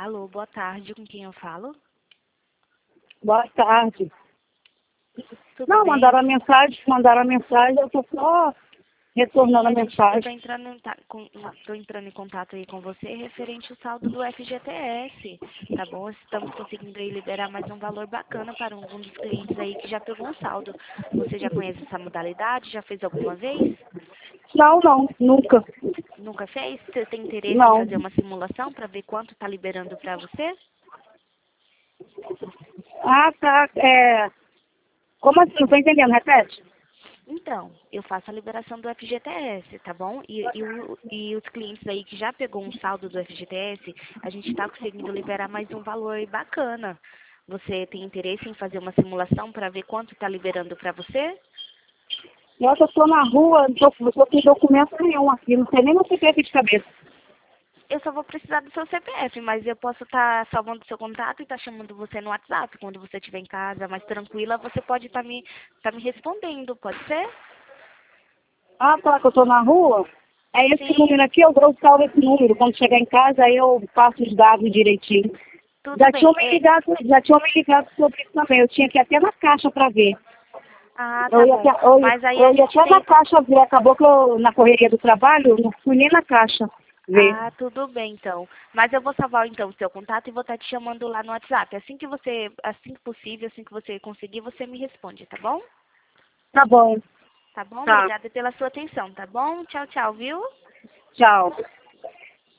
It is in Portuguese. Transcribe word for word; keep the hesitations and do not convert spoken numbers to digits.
Alô, boa tarde, com quem eu falo? Boa tarde. Tudo Não, bem? mandaram a mensagem, mandaram a mensagem, eu tô só retornando a Sim, a gente, eu tô mensagem. entrando, em, ta- com, tô entrando em contato aí com você referente ao saldo do F G T S, tá bom? Estamos conseguindo aí liberar mais um valor bacana para um, um dos clientes aí que já pegou um saldo. Você já conhece essa modalidade? Já fez alguma vez? Não, não, nunca. Nunca fez? Você tem interesse em Não. fazer uma simulação para ver quanto está liberando para você? Ah, tá. É... Como assim? Não tô entendendo, repete. Então, eu faço a liberação do F G T S, tá bom? E, e, o- e os clientes aí que já pegou um saldo do F G T S, a gente está conseguindo liberar mais um valor bacana. Você tem interesse em fazer uma simulação para ver quanto está liberando para você? Nossa, eu tô na rua, não tô, não tô com documento nenhum aqui, não sei nem meu C P F de cabeça. Eu só vou precisar do seu C P F, mas eu posso estar salvando o seu contato e estar chamando você no WhatsApp. Quando você estiver em casa mais tranquila, você pode estar me, tá me respondendo, pode ser? Ah, tá, que eu tô na rua. É esse Sim, número aqui, eu, eu salvo esse número. Quando chegar em casa, aí eu passo os dados direitinho. tudo Já bem. tinham me É, ligado, já tinham me ligado sobre isso também. Eu tinha que ir até na caixa para ver. ah, Eu tá ia, bom. até- eu, ia- Mas aí a eu ia gente até na tem. caixa ver, acabou que eu, na correria do trabalho, eu não fui nem na caixa ver. Ah, tudo bem então. Mas eu vou salvar então o seu contato e vou estar te chamando lá no WhatsApp. Assim que você, assim que possível, assim que você conseguir, você me responde, tá bom? Tá bom, Tá bom? tá, Obrigada pela sua atenção, tá bom? Tchau, tchau, viu? tchau.